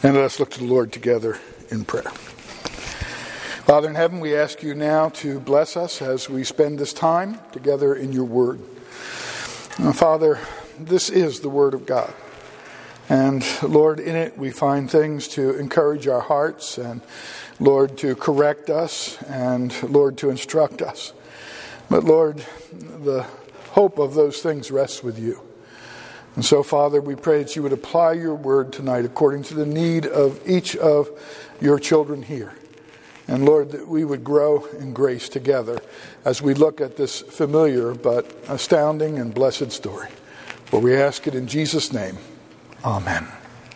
And let us look to the Lord together in prayer. Father in heaven, we ask you now to bless us as we spend this time together in your word. Father, this is the word of God. And Lord, in it we find things to encourage our hearts and Lord, to correct us and Lord, to instruct us. But Lord, the hope of those things rests with you. And so, Father, we pray that you would apply your word tonight according to the need of each of your children here. And Lord, that we would grow in grace together as we look at this familiar but astounding and blessed story. For we ask it in Jesus' name. Amen.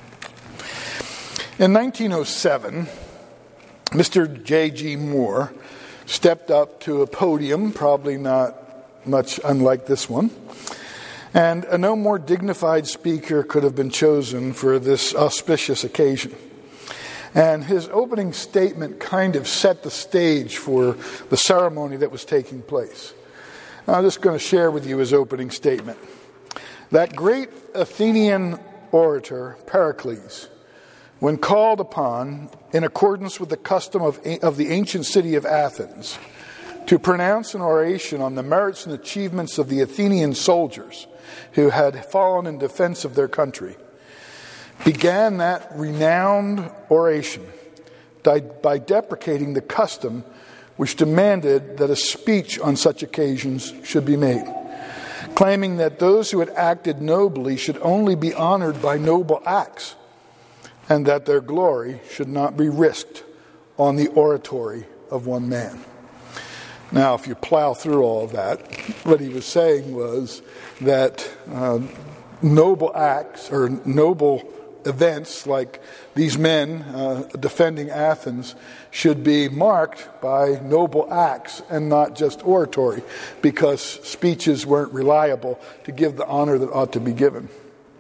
In 1907, Mr. J.G. Moore stepped up to a podium, probably not much unlike this one, and a no more dignified speaker could have been chosen for this auspicious occasion. And his opening statement kind of set the stage for the ceremony that was taking place. I'm just going to share with you his opening statement. That great Athenian orator, Pericles, when called upon, in accordance with the custom of the ancient city of Athens, to pronounce an oration on the merits and achievements of the Athenian soldiers who had fallen in defense of their country, began that renowned oration by deprecating the custom which demanded that a speech on such occasions should be made, claiming that those who had acted nobly should only be honored by noble acts, and that their glory should not be risked on the oratory of one man. Now, if you plow through all of that, what he was saying was that noble acts or noble events like these men defending Athens should be marked by noble acts and not just oratory, because speeches weren't reliable to give the honor that ought to be given.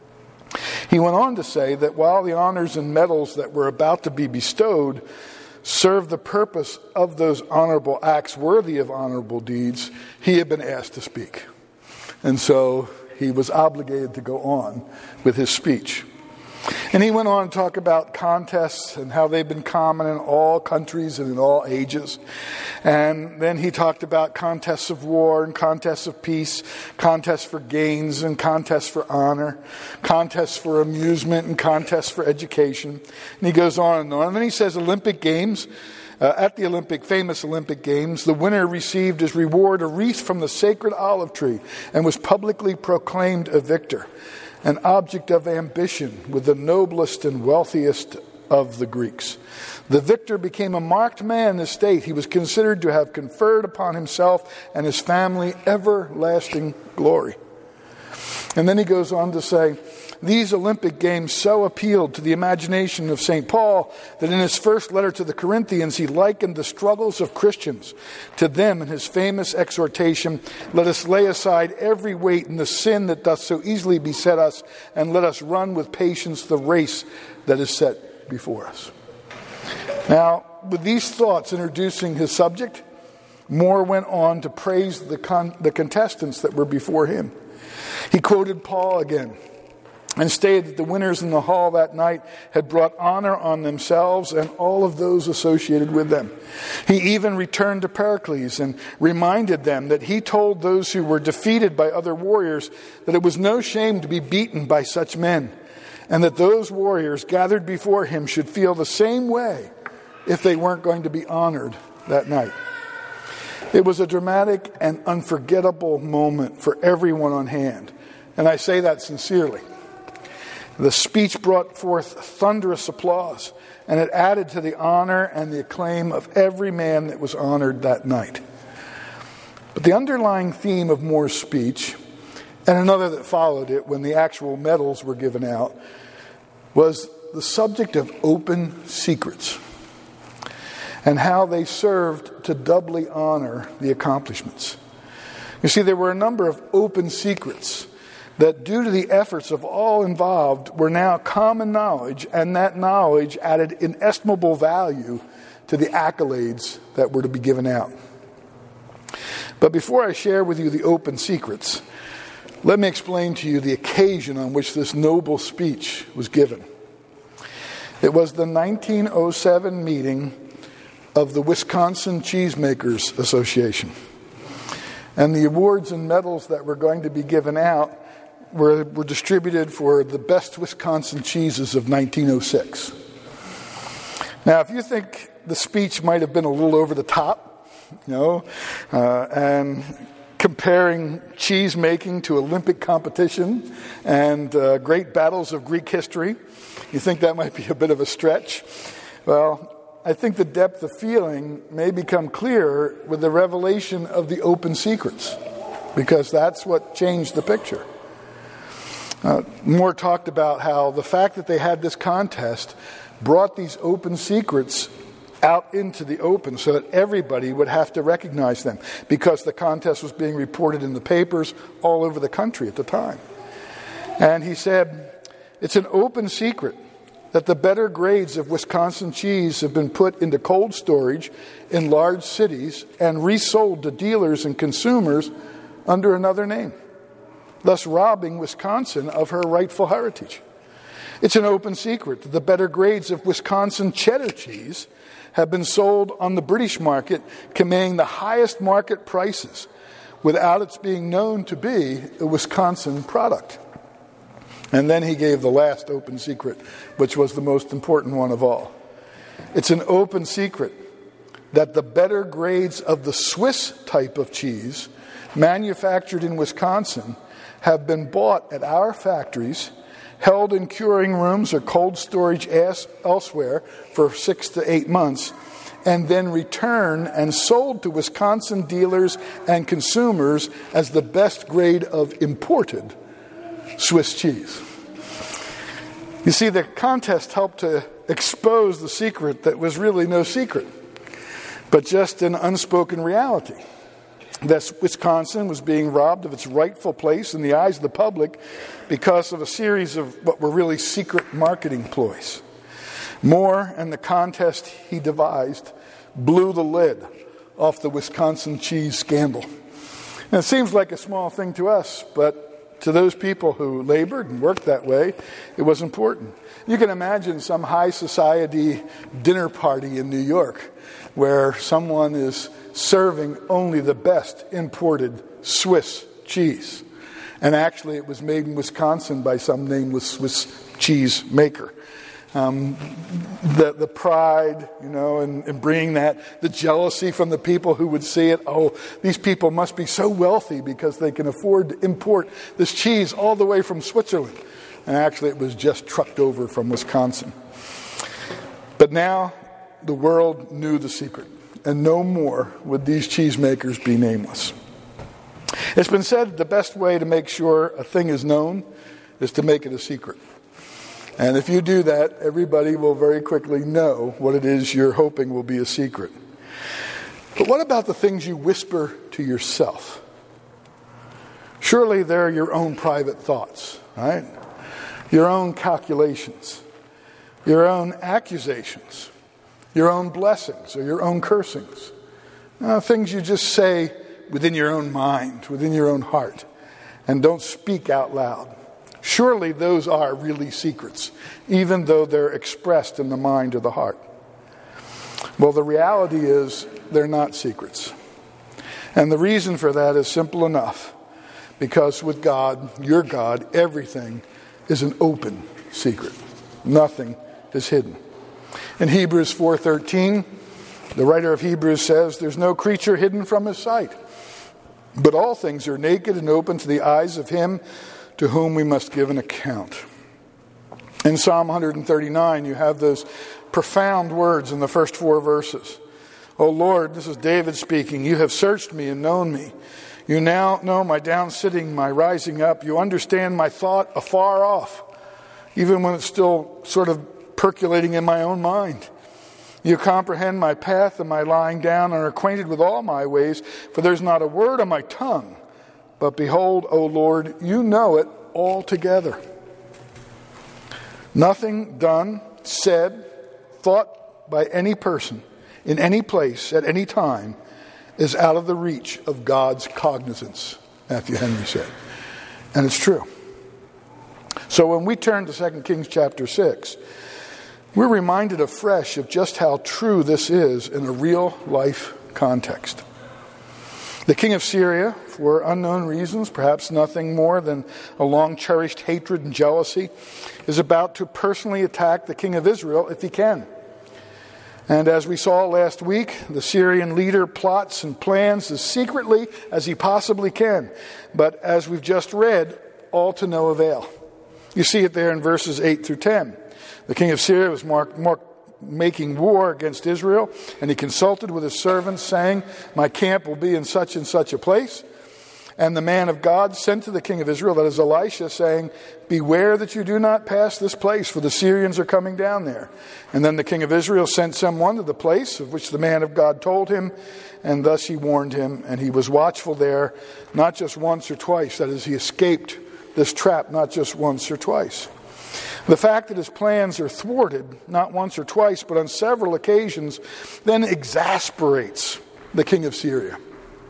He went on to say that while the honors and medals that were about to be bestowed served the purpose of those honorable acts worthy of honorable deeds, he had been asked to speak. And so he was obligated to go on with his speech. And he went on to talk about contests and how they've been common in all countries and in all ages. And then he talked about contests of war and contests of peace, contests for gains and contests for honor, contests for amusement and contests for education. And he goes on and on. And then he says Olympic Games. At the famous Olympic Games, the winner received as reward a wreath from the sacred olive tree and was publicly proclaimed a victor, an object of ambition with the noblest and wealthiest of the Greeks. The victor became a marked man in the state. He was considered to have conferred upon himself and his family everlasting glory. And then he goes on to say, these Olympic Games so appealed to the imagination of St. Paul that in his first letter to the Corinthians, he likened the struggles of Christians to them in his famous exhortation, let us lay aside every weight and the sin that doth so easily beset us, and let us run with patience the race that is set before us. Now, with these thoughts introducing his subject, Moore went on to praise the contestants that were before him. He quoted Paul again and stated that the winners in the hall that night had brought honor on themselves and all of those associated with them. He even returned to Pericles and reminded them that he told those who were defeated by other warriors that it was no shame to be beaten by such men, and that those warriors gathered before him should feel the same way if they weren't going to be honored that night. It was a dramatic and unforgettable moment for everyone on hand, and I say that sincerely. The speech brought forth thunderous applause, and it added to the honor and the acclaim of every man that was honored that night. But the underlying theme of Moore's speech, and another that followed it when the actual medals were given out, was the subject of open secrets and how they served to doubly honor the accomplishments. You see, there were a number of open secrets that, due to the efforts of all involved, were now common knowledge, and that knowledge added inestimable value to the accolades that were to be given out. But before I share with you the open secrets, let me explain to you the occasion on which this noble speech was given. It was the 1907 meeting of the Wisconsin Cheesemakers Association. And the awards and medals that were going to be given out were distributed for the best Wisconsin cheeses of 1906. Now, if you think the speech might have been a little over the top, and comparing cheese making to Olympic competition and great battles of Greek history, you think that might be a bit of a stretch? Well, I think the depth of feeling may become clearer with the revelation of the open secrets, because that's what changed the picture. Moore talked about how the fact that they had this contest brought these open secrets out into the open so that everybody would have to recognize them, because the contest was being reported in the papers all over the country at the time. And he said, it's an open secret that the better grades of Wisconsin cheese have been put into cold storage in large cities and resold to dealers and consumers under another name, thus robbing Wisconsin of her rightful heritage. It's an open secret that the better grades of Wisconsin cheddar cheese have been sold on the British market, commanding the highest market prices without its being known to be a Wisconsin product. And then he gave the last open secret, which was the most important one of all. It's an open secret that the better grades of the Swiss type of cheese manufactured in Wisconsin have been bought at our factories, held in curing rooms or cold storage elsewhere for 6 to 8 months, and then returned and sold to Wisconsin dealers and consumers as the best grade of imported Swiss cheese. You see, the contest helped to expose the secret that was really no secret, but just an unspoken reality. That Wisconsin was being robbed of its rightful place in the eyes of the public because of a series of what were really secret marketing ploys. Moore and the contest he devised blew the lid off the Wisconsin cheese scandal. And it seems like a small thing to us, but to those people who labored and worked that way, it was important. You can imagine some high society dinner party in New York where someone is serving only the best imported Swiss cheese. And actually it was made in Wisconsin by some nameless Swiss cheese maker. The pride, in bringing that, the jealousy from the people who would see it. Oh, these people must be so wealthy because they can afford to import this cheese all the way from Switzerland. And actually it was just trucked over from Wisconsin. But now the world knew the secret, and no more would these cheesemakers be nameless. It's been said the best way to make sure a thing is known is to make it a secret. And if you do that, everybody will very quickly know what it is you're hoping will be a secret. But what about the things you whisper to yourself? Surely they're your own private thoughts, right? Your own calculations, your own accusations, your own blessings or your own cursings. Things you just say within your own mind, within your own heart, and don't speak out loud. Surely those are really secrets, even though they're expressed in the mind or the heart. Well, the reality is they're not secrets. And the reason for that is simple enough. Because with God, your God, everything is an open secret. Nothing is hidden. In Hebrews 4:13, the writer of Hebrews says, there's no creature hidden from his sight, but all things are naked and open to the eyes of him to whom we must give an account. In Psalm 139, you have those profound words in the first 4 verses. O Lord, this is David speaking, you have searched me and known me. You now know my down sitting, my rising up. You understand my thought afar off, even when it's still sort of percolating in my own mind. You comprehend my path and my lying down and are acquainted with all my ways, for there's not a word on my tongue. But behold, O Lord, you know it altogether. Nothing done, said, thought by any person, in any place, at any time, is out of the reach of God's cognizance, Matthew Henry said. And it's true. So when we turn to 2 Kings chapter 6, we're reminded afresh of just how true this is in a real-life context. The king of Syria, for unknown reasons, perhaps nothing more than a long-cherished hatred and jealousy, is about to personally attack the king of Israel if he can. And as we saw last week, the Syrian leader plots and plans as secretly as he possibly can. But as we've just read, all to no avail. You see it there in verses 8 through 10. The king of Syria was making war against Israel, and he consulted with his servants, saying, "My camp will be in such and such a place." And the man of God sent to the king of Israel, that is Elisha, saying, "Beware that you do not pass this place, for the Syrians are coming down there." And then the king of Israel sent someone to the place of which the man of God told him, and thus he warned him, and he was watchful there, not just once or twice. That is, he escaped this trap not just once or twice. The fact that his plans are thwarted, not once or twice, but on several occasions, then exasperates the king of Syria.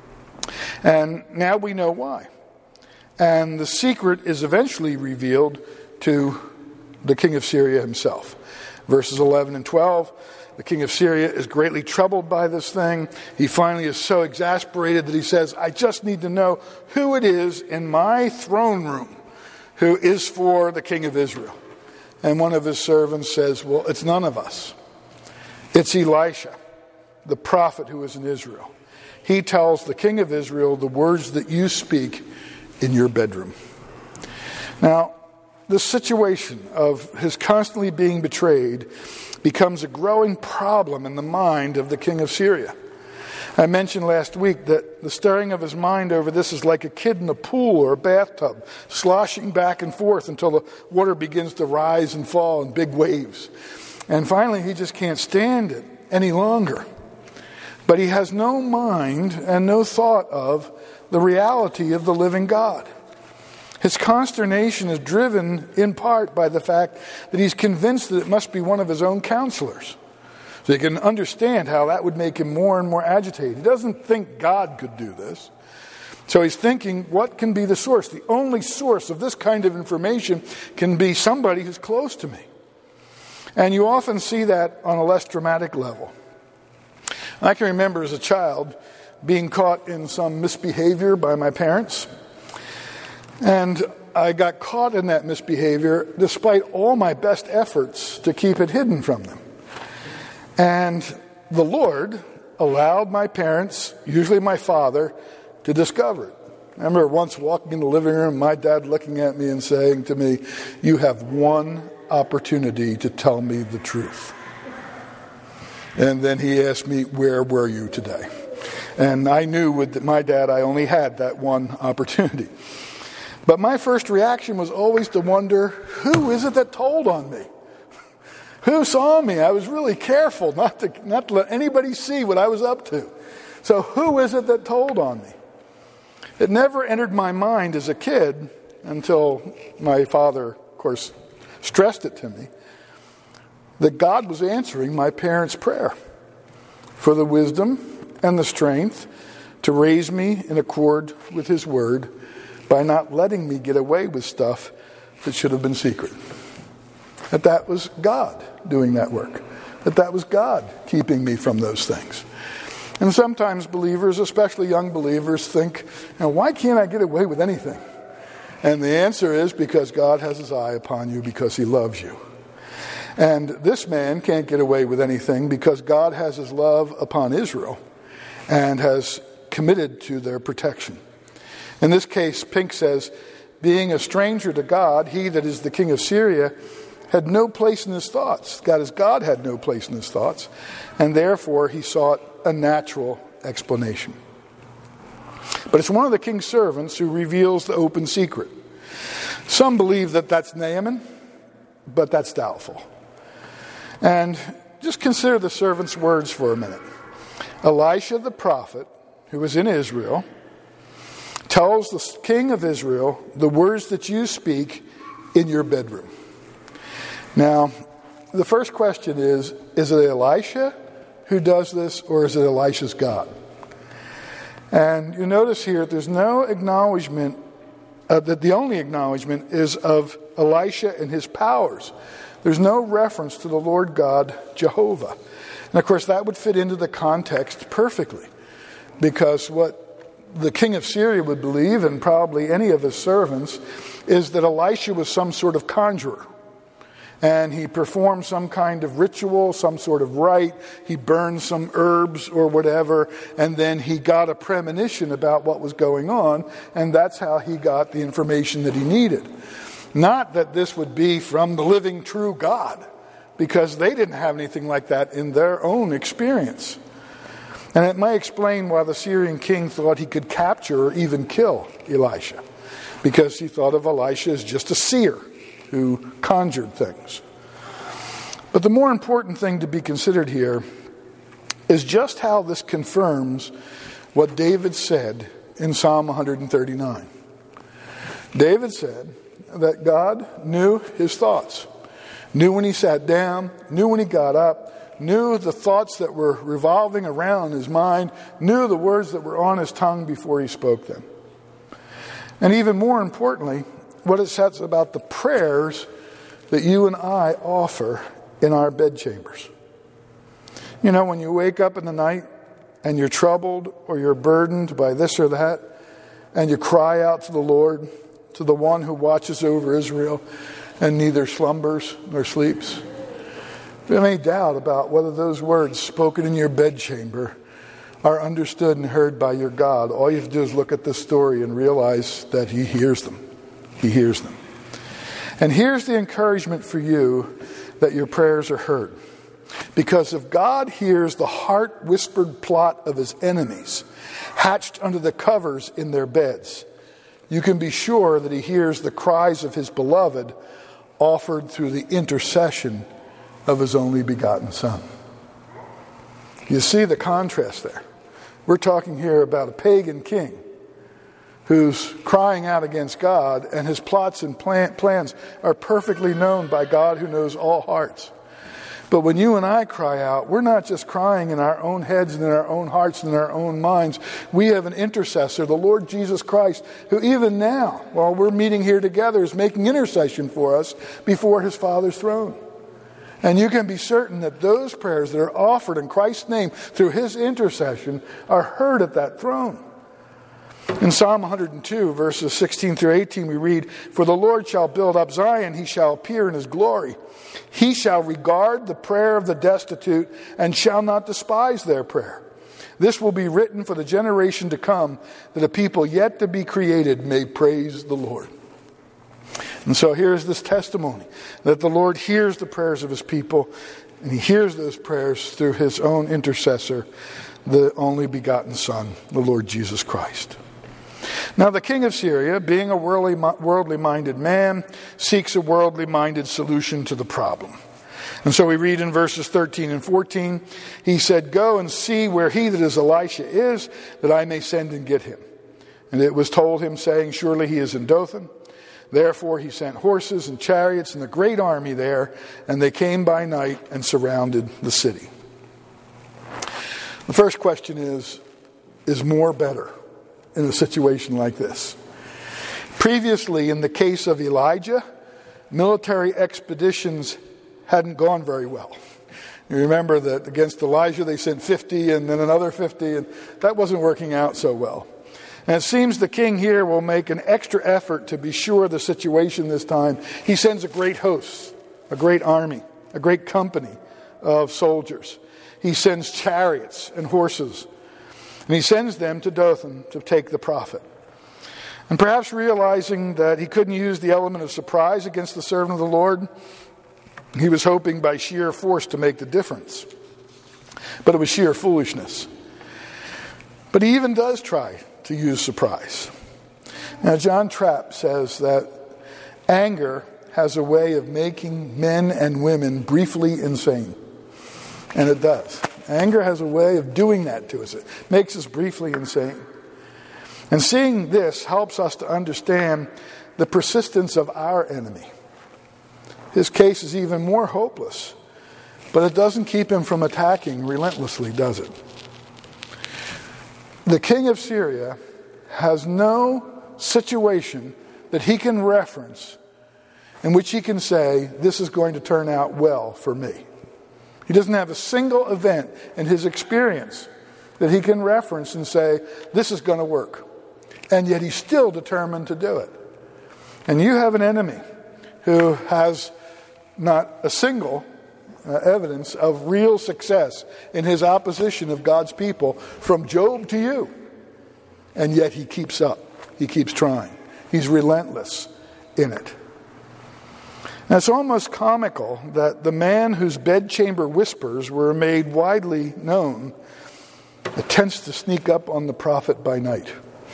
And now we know why. And the secret is eventually revealed to the king of Syria himself. Verses 11 and 12, the king of Syria is greatly troubled by this thing. He finally is so exasperated that he says, "I just need to know who it is in my throne room who is for the king of Israel." And one of his servants says, "Well, it's none of us. It's Elisha, the prophet who is in Israel. He tells the king of Israel the words that you speak in your bedroom." Now, the situation of his constantly being betrayed becomes a growing problem in the mind of the king of Syria. I mentioned last week that the stirring of his mind over this is like a kid in a pool or a bathtub, sloshing back and forth until the water begins to rise and fall in big waves. And finally, he just can't stand it any longer. But he has no mind and no thought of the reality of the living God. His consternation is driven in part by the fact that he's convinced that it must be one of his own counselors. So you can understand how that would make him more and more agitated. He doesn't think God could do this. So he's thinking, what can be the source? The only source of this kind of information can be somebody who's close to me. And you often see that on a less dramatic level. I can remember as a child being caught in some misbehavior by my parents. And I got caught in that misbehavior despite all my best efforts to keep it hidden from them. And the Lord allowed my parents, usually my father, to discover it. I remember once walking in the living room, my dad looking at me and saying to me, "You have one opportunity to tell me the truth." And then he asked me, "Where were you today?" And I knew with my dad I only had that one opportunity. But my first reaction was always to wonder, who is it that told on me? Who saw me? I was really careful not to let anybody see what I was up to. So who is it that told on me? It never entered my mind as a kid until my father, of course, stressed it to me, that God was answering my parents' prayer for the wisdom and the strength to raise me in accord with his word by not letting me get away with stuff that should have been secret. That was God doing that work. That was God keeping me from those things. And sometimes believers, especially young believers, think, why can't I get away with anything? And the answer is because God has his eye upon you because he loves you. And this man can't get away with anything because God has his love upon Israel and has committed to their protection. In this case, Pink says, being a stranger to God, he that is the king of Syria had no place in his thoughts. God had no place in his thoughts, and therefore he sought a natural explanation. But it's one of the king's servants who reveals the open secret. Some believe that that's Naaman, but that's doubtful. And just consider the servant's words for a minute. Elisha the prophet, who was in Israel, tells the king of Israel the words that you speak in your bedroom. Now, the first question is it Elisha who does this, or is it Elisha's God? And you notice here there's no acknowledgement, that the only acknowledgement is of Elisha and his powers. There's no reference to the Lord God, Jehovah. And of course, that would fit into the context perfectly, because what the king of Syria would believe, and probably any of his servants, is that Elisha was some sort of conjurer. And he performed some kind of ritual, some sort of rite. He burned some herbs or whatever, and then he got a premonition about what was going on, and that's how he got the information that he needed. Not that this would be from the living true God, because they didn't have anything like that in their own experience. And it may explain why the Syrian king thought he could capture or even kill Elisha, because he thought of Elisha as just a seer who conjured things. But the more important thing to be considered here is just how this confirms what David said in Psalm 139. David said that God knew his thoughts, knew when he sat down, knew when he got up, knew the thoughts that were revolving around his mind, knew the words that were on his tongue before he spoke them. And even more importantly, what it says about the prayers that you and I offer in our bedchambers. You know, when you wake up in the night and you're troubled or you're burdened by this or that, and you cry out to the Lord, to the one who watches over Israel and neither slumbers nor sleeps. There's any doubt about whether those words spoken in your bedchamber are understood and heard by your God. All you have to do is look at this story and realize that he hears them. He hears them. And here's the encouragement for you that your prayers are heard. Because if God hears the heart-whispered plot of his enemies, hatched under the covers in their beds, you can be sure that he hears the cries of his beloved offered through the intercession of his only begotten Son. You see the contrast there. We're talking here about a pagan king who's crying out against God, and his plots and plans are perfectly known by God who knows all hearts. But when you and I cry out, we're not just crying in our own heads and in our own hearts and in our own minds. We have an intercessor, the Lord Jesus Christ, who even now, while we're meeting here together, is making intercession for us before his Father's throne. And you can be certain that those prayers that are offered in Christ's name through his intercession are heard at that throne. In Psalm 102, verses 16 through 18, we read, "For the Lord shall build up Zion, he shall appear in his glory. He shall regard the prayer of the destitute and shall not despise their prayer. This will be written for the generation to come, that a people yet to be created may praise the Lord." And so here's this testimony that the Lord hears the prayers of his people, and he hears those prayers through his own intercessor, the only begotten Son, the Lord Jesus Christ. Now the king of Syria, being a worldly-minded man, seeks a worldly-minded solution to the problem. And so we read in verses 13 and 14, he said, "Go and see where he that is Elisha is, that I may send and get him. And it was told him, saying, Surely he is in Dothan. Therefore he sent horses and chariots and a great army there, and they came by night and surrounded the city." The first question is more better in a situation like this? Previously, in the case of Elijah, military expeditions hadn't gone very well. You remember that against Elijah they sent 50 and then another 50, and that wasn't working out so well. And it seems the king here will make an extra effort to be sure of the situation this time. He sends a great host, a great army, a great company of soldiers. He sends chariots and horses. And he sends them to Dothan to take the prophet. And perhaps realizing that he couldn't use the element of surprise against the servant of the Lord, he was hoping by sheer force to make the difference. But it was sheer foolishness. But he even does try to use surprise. Now, John Trapp says that anger has a way of making men and women briefly insane. And it does. Anger has a way of doing that to us. It makes us briefly insane. And seeing this helps us to understand the persistence of our enemy. His case is even more hopeless, but it doesn't keep him from attacking relentlessly, does it? The king of Syria has no situation that he can reference in which he can say, this is going to turn out well for me. He doesn't have a single event in his experience that he can reference and say, this is going to work. And yet he's still determined to do it. And you have an enemy who has not a single evidence of real success in his opposition of God's people from Job to you. And yet he keeps up. He keeps trying. He's relentless in it. Now, it's almost comical that the man whose bedchamber whispers were made widely known attempts to sneak up on the prophet by night.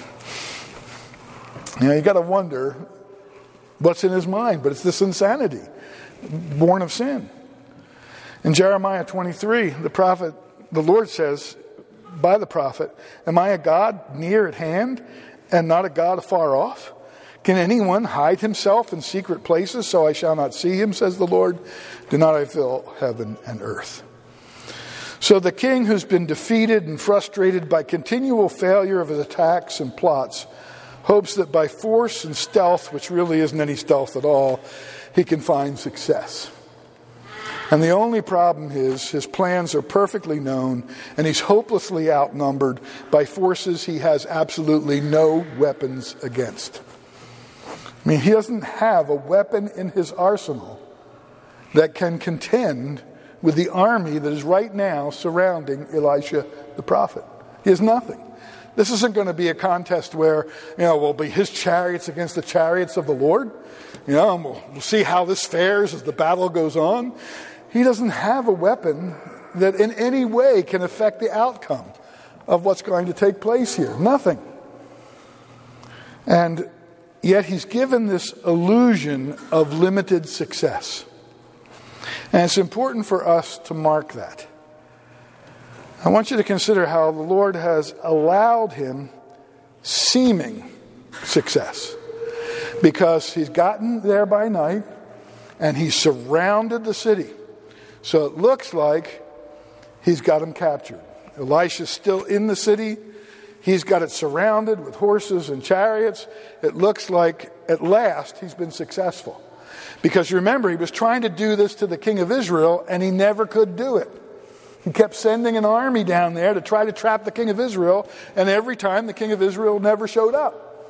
You got to wonder what's in his mind, but it's this insanity born of sin. In Jeremiah 23, the Lord says by the prophet, am I a God near at hand and not a God afar off? Can anyone hide himself in secret places so I shall not see him, says the Lord? Do not I fill heaven and earth? So the king who's been defeated and frustrated by continual failure of his attacks and plots hopes that by force and stealth, which really isn't any stealth at all, he can find success. And the only problem is his plans are perfectly known and he's hopelessly outnumbered by forces he has absolutely no weapons against. I mean, he doesn't have a weapon in his arsenal that can contend with the army that is right now surrounding Elisha the prophet. He has nothing. This isn't going to be a contest where, will be his chariots against the chariots of the Lord. And we'll see how this fares as the battle goes on. He doesn't have a weapon that in any way can affect the outcome of what's going to take place here. Nothing. And yet he's given this illusion of limited success. And it's important for us to mark that. I want you to consider how the Lord has allowed him seeming success. Because he's gotten there by night and he's surrounded the city. So it looks like he's got him captured. Elisha's still in the city. He's got it surrounded with horses and chariots. It looks like at last he's been successful. Because remember, he was trying to do this to the king of Israel and he never could do it. He kept sending an army down there to try to trap the king of Israel, and every time the king of Israel never showed up.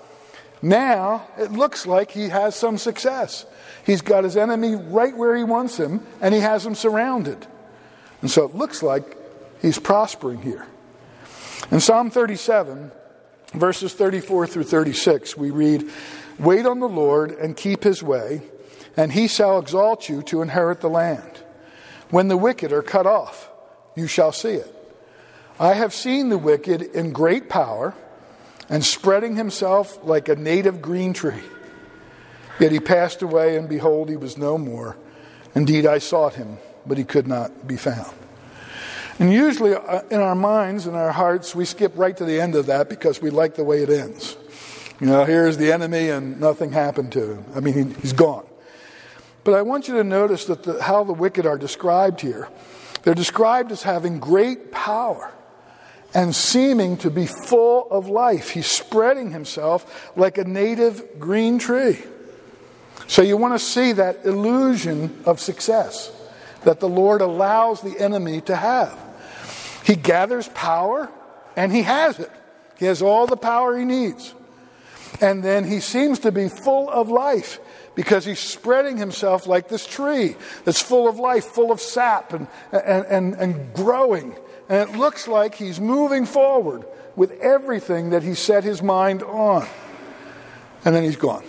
Now it looks like he has some success. He's got his enemy right where he wants him and he has him surrounded. And so it looks like he's prospering here. In Psalm 37, verses 34 through 36, we read, wait on the Lord and keep his way, and he shall exalt you to inherit the land. When the wicked are cut off, you shall see it. I have seen the wicked in great power and spreading himself like a native green tree. Yet he passed away, and behold, he was no more. Indeed, I sought him, but he could not be found. And usually in our minds and our hearts, we skip right to the end of that because we like the way it ends. Here's the enemy and nothing happened to him. I mean, he's gone. But I want you to notice that how the wicked are described here. They're described as having great power and seeming to be full of life. He's spreading himself like a native green tree. So you want to see that illusion of success that the Lord allows the enemy to have. He gathers power and he has it. He has all the power he needs. And then he seems to be full of life because he's spreading himself like this tree that's full of life, full of sap and growing. And it looks like he's moving forward with everything that he set his mind on. And then he's gone.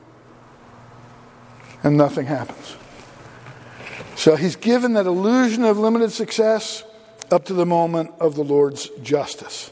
And nothing happens. So he's given that illusion of limited success up to the moment of the Lord's justice.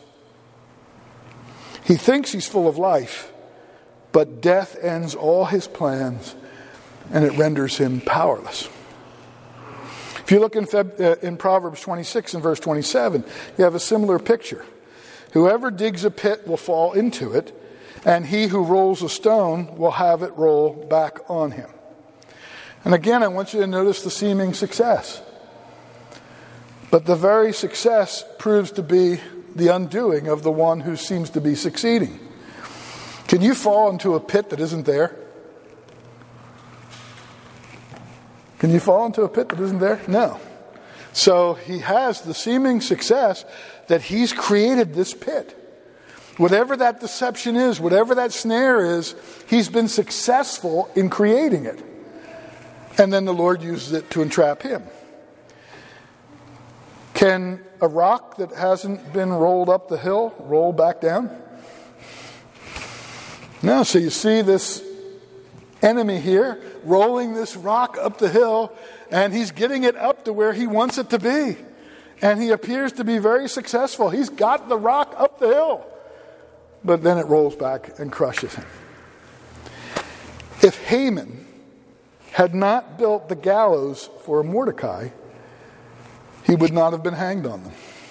He thinks he's full of life, but death ends all his plans and it renders him powerless. If you look in Proverbs 26 and verse 27, you have a similar picture. Whoever digs a pit will fall into it, and he who rolls a stone will have it roll back on him. And again, I want you to notice the seeming success. But the very success proves to be the undoing of the one who seems to be succeeding. Can you fall into a pit that isn't there? Can you fall into a pit that isn't there? No. So he has the seeming success that he's created this pit. Whatever that deception is, whatever that snare is, he's been successful in creating it. And then the Lord uses it to entrap him. Can a rock that hasn't been rolled up the hill roll back down? No. So you see this enemy here rolling this rock up the hill, and he's getting it up to where he wants it to be. And he appears to be very successful. He's got the rock up the hill. But then it rolls back and crushes him. If Haman had not built the gallows for Mordecai, he would not have been hanged on them.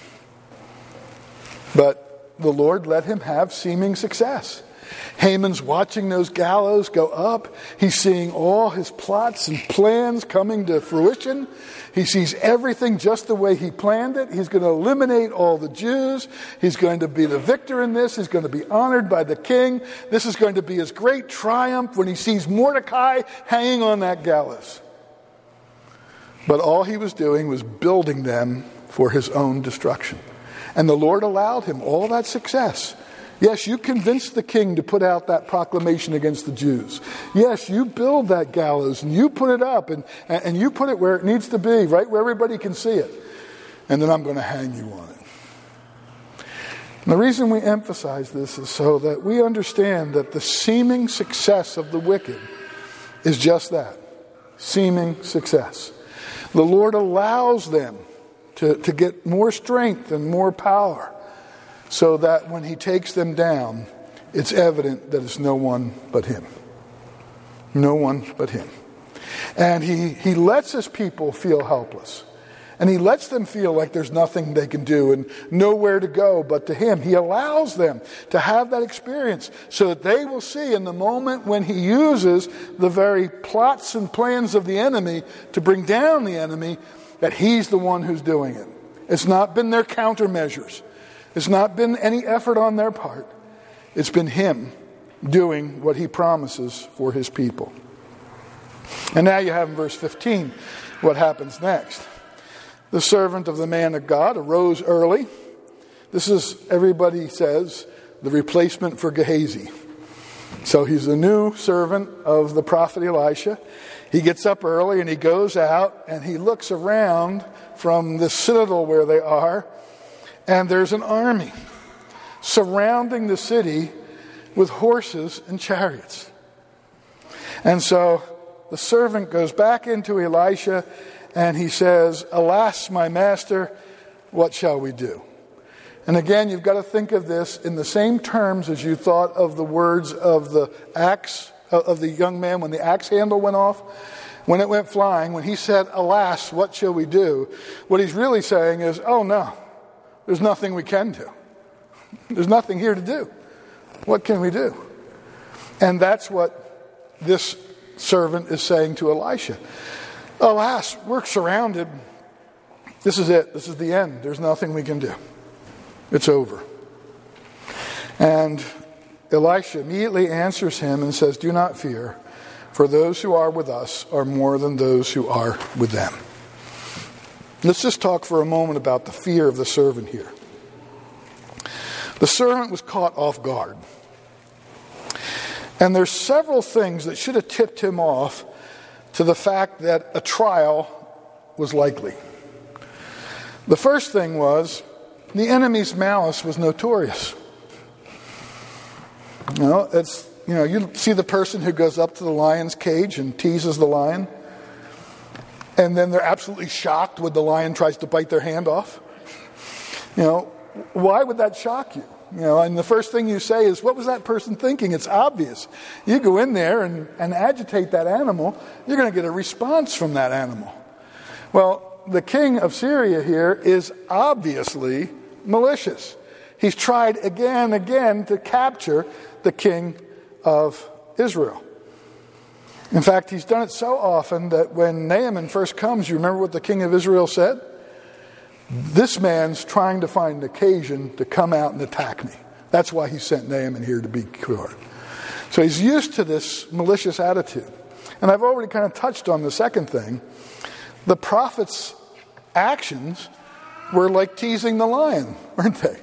But the Lord let him have seeming success. Haman's watching those gallows go up. He's seeing all his plots and plans coming to fruition. He sees everything just the way he planned it. He's going to eliminate all the Jews. He's going to be the victor in this. He's going to be honored by the king. This is going to be his great triumph when he sees Mordecai hanging on that gallows. But all he was doing was building them for his own destruction. And the Lord allowed him all that success. Yes, you convinced the king to put out that proclamation against the Jews. Yes, you build that gallows and you put it up and you put it where it needs to be, right where everybody can see it. And then I'm going to hang you on it. And the reason we emphasize this is so that we understand that the seeming success of the wicked is just that, seeming success. The Lord allows them to get more strength and more power, so that when he takes them down, it's evident that it's no one but him. No one but him. And he lets his people feel helpless. And he lets them feel like there's nothing they can do and nowhere to go but to him. He allows them to have that experience so that they will see in the moment when he uses the very plots and plans of the enemy to bring down the enemy, that he's the one who's doing it. It's not been their countermeasures. It's not been any effort on their part. It's been him doing what he promises for his people. And now you have in verse 15 what happens next. The servant of the man of God arose early. This is, everybody says, the replacement for Gehazi. So he's the new servant of the prophet Elisha. He gets up early and he goes out and he looks around from the citadel where they are. And there's an army surrounding the city with horses and chariots. And so the servant goes back into Elisha and he says, "Alas, my master, what shall we do?" And again, you've got to think of this in the same terms as you thought of the words of the axe, of the young man when the axe handle went off. When it went flying, when he said, "Alas, what shall we do?" What he's really saying is, oh no. There's nothing we can do. There's nothing here to do. What can we do? And that's what this servant is saying to Elisha. Alas, we're surrounded. This is it. This is the end. There's nothing we can do. It's over. And Elisha immediately answers him and says, "Do not fear, for those who are with us are more than those who are with them." Let's just talk for a moment about the fear of the servant here. The servant was caught off guard. And there's several things that should have tipped him off to the fact that a trial was likely. The first thing was, the enemy's malice was notorious. You see the person who goes up to the lion's cage and teases the lion, and then they're absolutely shocked when the lion tries to bite their hand off. Why would that shock you? And the first thing you say is, what was that person thinking? It's obvious. You go in there and agitate that animal, you're going to get a response from that animal. Well, the king of Syria here is obviously malicious. He's tried again and again to capture the king of Israel. In fact, he's done it so often that when Naaman first comes, you remember what the king of Israel said? This man's trying to find an occasion to come out and attack me. That's why he sent Naaman here to be cured. So he's used to this malicious attitude. And I've already kind of touched on the second thing, The prophet's actions were like teasing the lion, weren't they?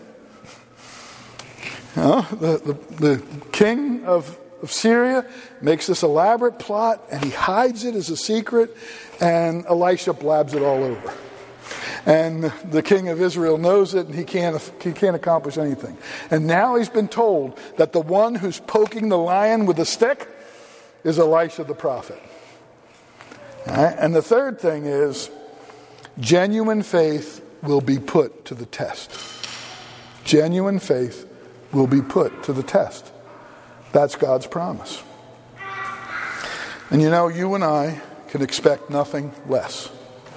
The king of Syria makes this elaborate plot, and he hides it as a secret, and Elisha blabs it all over. And the king of Israel knows it, and he can't accomplish anything. And now he's been told that the one who's poking the lion with a stick is Elisha the prophet. All right? And the third thing is, genuine faith will be put to the test. Genuine faith will be put to the test. That's God's promise. And you and I can expect nothing less.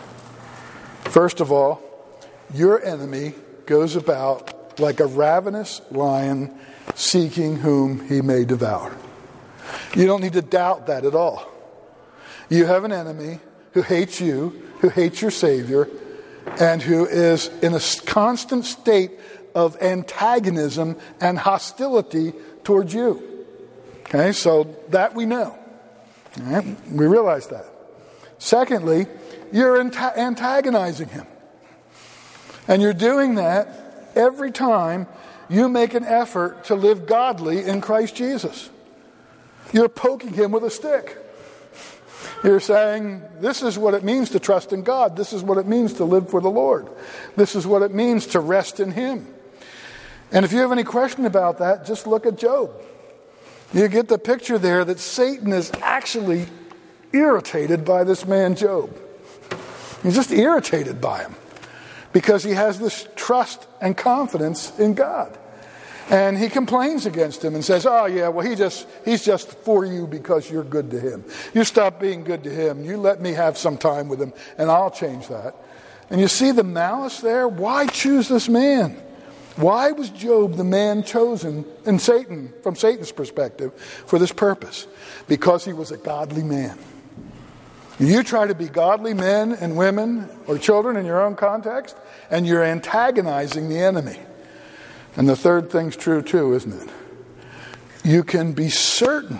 First of all, your enemy goes about like a ravenous lion seeking whom he may devour. You don't need to doubt that at all. You have an enemy who hates you, who hates your Savior, and who is in a constant state of antagonism and hostility towards you. Okay, so that we know. All right? We realize that. Secondly, you're antagonizing him. And you're doing that every time you make an effort to live godly in Christ Jesus. You're poking him with a stick. You're saying, this is what it means to trust in God. This is what it means to live for the Lord. This is what it means to rest in him. And if you have any question about that, just look at Job. You get the picture there that Satan is actually irritated by this man Job. He's just irritated by him because he has this trust and confidence in God. And he complains against him and says, oh yeah, well he's just for you because you're good to him. You stop being good to him. You let me have some time with him and I'll change that. And you see the malice there? Why choose this man? Why was Job the man chosen in from Satan's perspective for this purpose? Because he was a godly man. You try to be godly men and women or children in your own context, and you're antagonizing the enemy. And the third thing's true too, isn't it? You can be certain,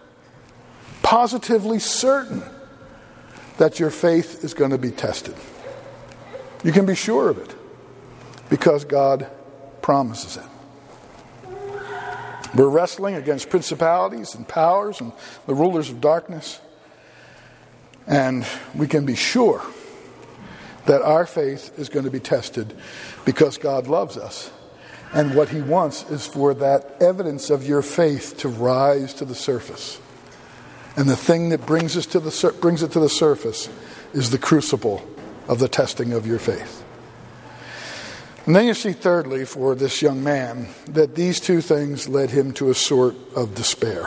positively certain, that your faith is going to be tested. You can be sure of it because God promises it. We're wrestling against principalities and powers and the rulers of darkness. And we can be sure that our faith is going to be tested because God loves us. And what he wants is for that evidence of your faith to rise to the surface. And the thing that brings it to the surface is the crucible of the testing of your faith. And then you see thirdly for this young man that these two things led him to a sort of despair.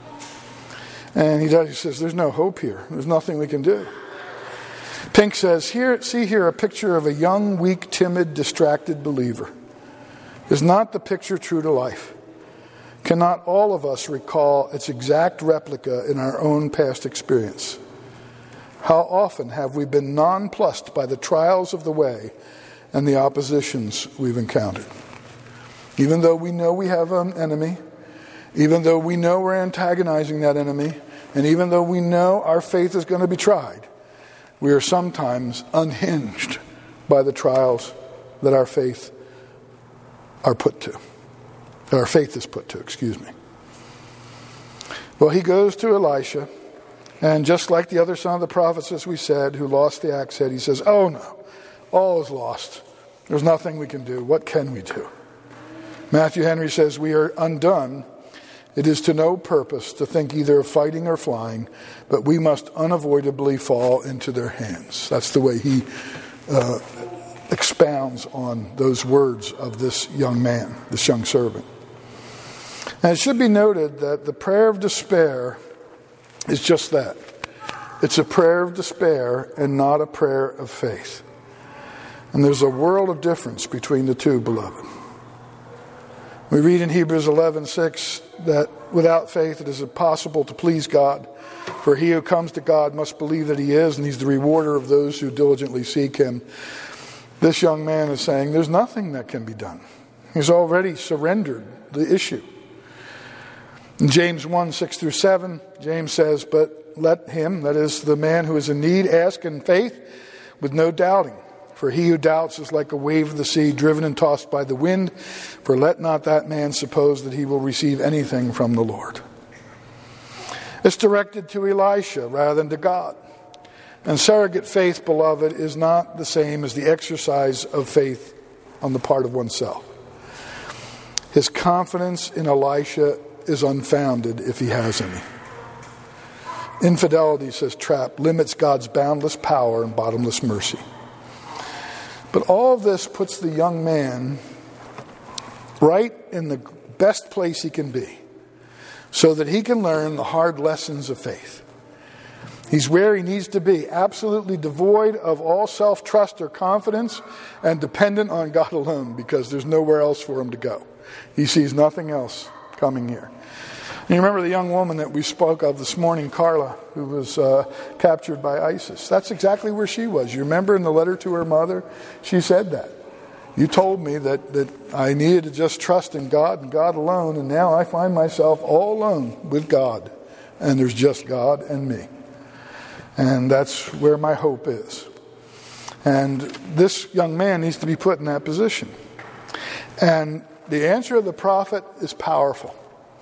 And he says, there's no hope here. There's nothing we can do. Pink says, see here a picture of a young, weak, timid, distracted believer. Is not the picture true to life? Cannot all of us recall its exact replica in our own past experience? How often have we been nonplussed by the trials of the way and the oppositions we've encountered? Even though we know we have an enemy, even though we know we're antagonizing that enemy, and even though we know our faith is going to be tried, we are sometimes unhinged by the trials that our faith is put to. Well, he goes to Elisha, and just like the other son of the prophets, as we said, who lost the axe head, he says, oh no, all is lost. There's nothing we can do. What can we do? Matthew Henry says, we are undone. It is to no purpose to think either of fighting or flying, but we must unavoidably fall into their hands. That's the way he expounds on those words of this young man, this young servant. And it should be noted that the prayer of despair is just that. It's a prayer of despair and not a prayer of faith. And there's a world of difference between the two, beloved. We read in Hebrews 11:6 that without faith it is impossible to please God. For he who comes to God must believe that he is, and he's the rewarder of those who diligently seek him. This young man is saying there's nothing that can be done. He's already surrendered the issue. In James 1:6-7, James says, but let him, that is the man who is in need, ask in faith with no doubting. For he who doubts is like a wave of the sea, driven and tossed by the wind. For let not that man suppose that he will receive anything from the Lord. It's directed to Elisha rather than to God. And surrogate faith, beloved, is not the same as the exercise of faith on the part of oneself. His confidence in Elisha is unfounded if he has any. Infidelity, says Trapp, limits God's boundless power and bottomless mercy. But all of this puts the young man right in the best place he can be, so that he can learn the hard lessons of faith. He's where he needs to be, absolutely devoid of all self-trust or confidence and dependent on God alone, because there's nowhere else for him to go. He sees nothing else coming here. You remember the young woman that we spoke of this morning, Carla, who was captured by ISIS. That's exactly where she was. You remember in the letter to her mother, she said that. You told me that I needed to just trust in God and God alone, and now I find myself all alone with God, and there's just God and me. And that's where my hope is. And this young man needs to be put in that position. And the answer of the prophet is powerful.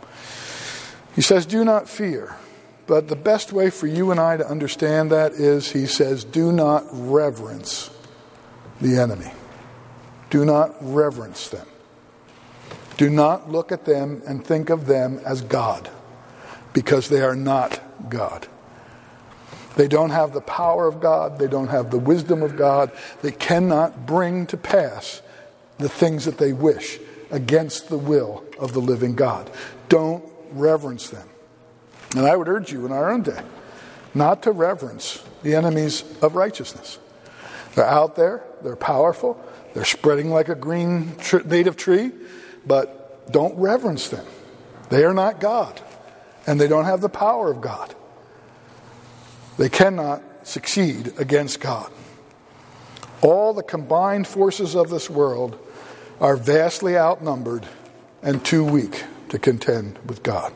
He says, do not fear. But the best way for you and I to understand that is, he says, do not reverence the enemy. Do not reverence them. Do not look at them and think of them as God, because they are not God. They don't have the power of God. They don't have the wisdom of God. They cannot bring to pass the things that they wish against the will of the living God. Don't reverence them. And I would urge you in our own day not to reverence the enemies of righteousness. They're out there. They're powerful. They're spreading like a green native tree. But don't reverence them. They are not God. And they don't have the power of God. They cannot succeed against God. All the combined forces of this world are vastly outnumbered and too weak to contend with God.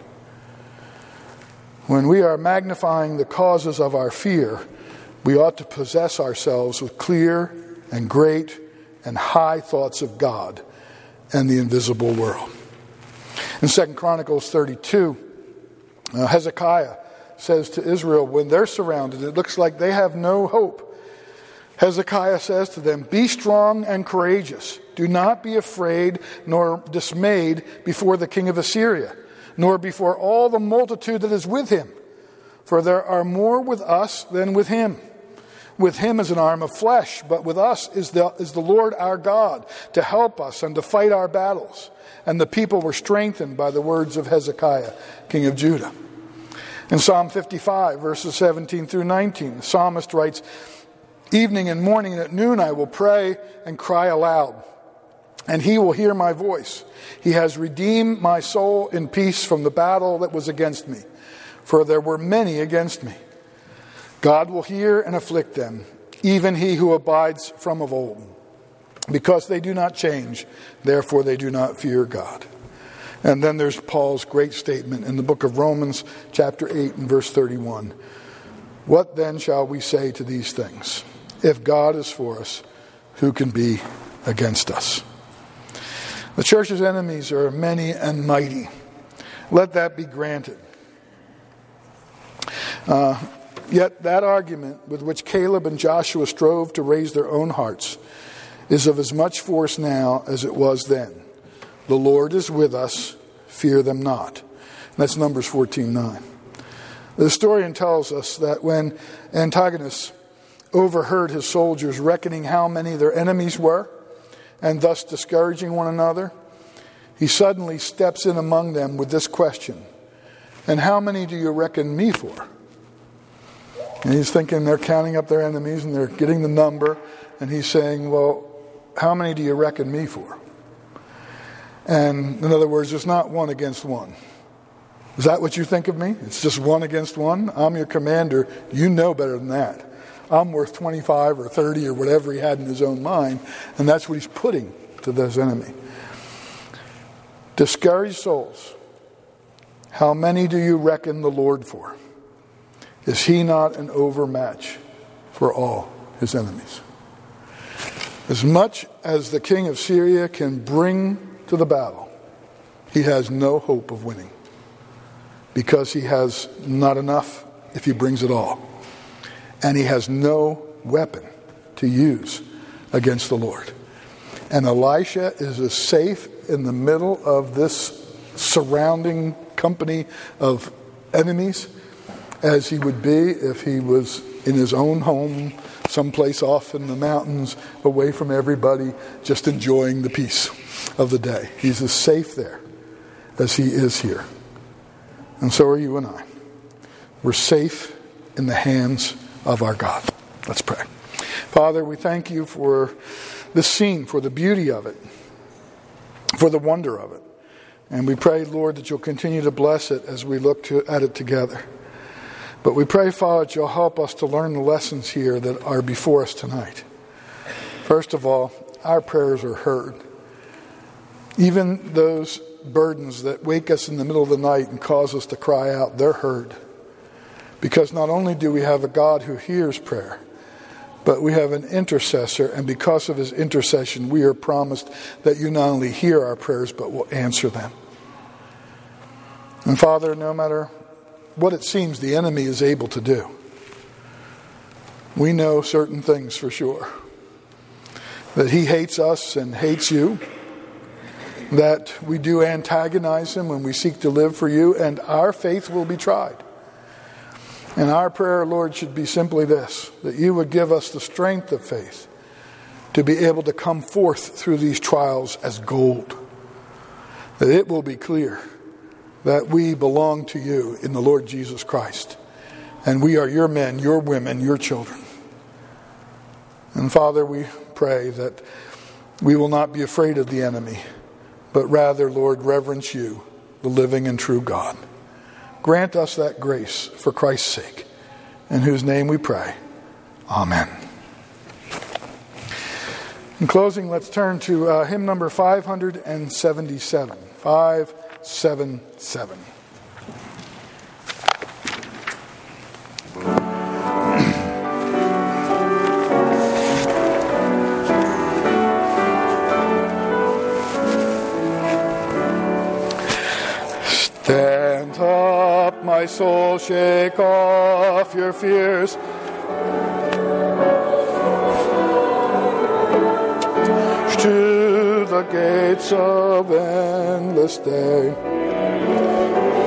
When we are magnifying the causes of our fear, we ought to possess ourselves with clear and great and high thoughts of God and the invisible world. In 2 Chronicles 32, Hezekiah says to Israel, when they're surrounded, it looks like they have no hope. Hezekiah says to them, be strong and courageous. Do not be afraid nor dismayed before the king of Assyria, nor before all the multitude that is with him. For there are more with us than with him. With him is an arm of flesh, but with us is the Lord our God to help us and to fight our battles. And the people were strengthened by the words of Hezekiah, king of Judah. In Psalm 55, verses 17 through 19, the psalmist writes, evening and morning and at noon I will pray and cry aloud, and he will hear my voice. He has redeemed my soul in peace from the battle that was against me, for there were many against me. God will hear and afflict them, even he who abides from of old. Because they do not change, therefore they do not fear God. And then there's Paul's great statement in the book of Romans, chapter 8 and verse 31. What then shall we say to these things? If God is for us, who can be against us? The church's enemies are many and mighty. Let that be granted. Yet that argument with which Caleb and Joshua strove to raise their own hearts is of as much force now as it was then. The Lord is with us, fear them not. And that's Numbers 14:9. The historian tells us that when Antigonus overheard his soldiers reckoning how many their enemies were, and thus discouraging one another, he suddenly steps in among them with this question, and how many do you reckon me for? And he's thinking they're counting up their enemies and they're getting the number, and he's saying, well, how many do you reckon me for? And in other words, it's not one against one. Is that what you think of me? It's just one against one? I'm your commander. You know better than that. I'm worth 25 or 30 or whatever he had in his own mind, and that's what he's putting to this enemy. Discouraged souls, how many do you reckon the Lord for? Is he not an overmatch for all his enemies? As much as the king of Syria can bring to the battle, he has no hope of winning, because he has not enough if he brings it all. And he has no weapon to use against the Lord. And Elisha is as safe in the middle of this surrounding company of enemies as he would be if he was in his own home, someplace off in the mountains, away from everybody, just enjoying the peace of the day. He's as safe there as he is here. And so are you and I. We're safe in the hands of our God. Let's pray. Father, we thank you for this scene, for the beauty of it, for the wonder of it. And we pray, Lord, that you'll continue to bless it as we look at it together. But we pray, Father, that you'll help us to learn the lessons here that are before us tonight. First of all, our prayers are heard. Even those burdens that wake us in the middle of the night and cause us to cry out, they're heard. Because not only do we have a God who hears prayer, but we have an intercessor, and because of his intercession, we are promised that you not only hear our prayers, but will answer them. And Father, no matter what it seems the enemy is able to do, we know certain things for sure. That he hates us and hates you, that we do antagonize him when we seek to live for you, and our faith will be tried. And our prayer, Lord, should be simply this, that you would give us the strength of faith to be able to come forth through these trials as gold. That it will be clear that we belong to you in the Lord Jesus Christ. And we are your men, your women, your children. And Father, we pray that we will not be afraid of the enemy, but rather, Lord, reverence you, the living and true God. Grant us that grace for Christ's sake, in whose name we pray. Amen. In closing, let's turn to hymn number 577. 577. Stand up, my soul, shake off your fears. To the gates of endless day.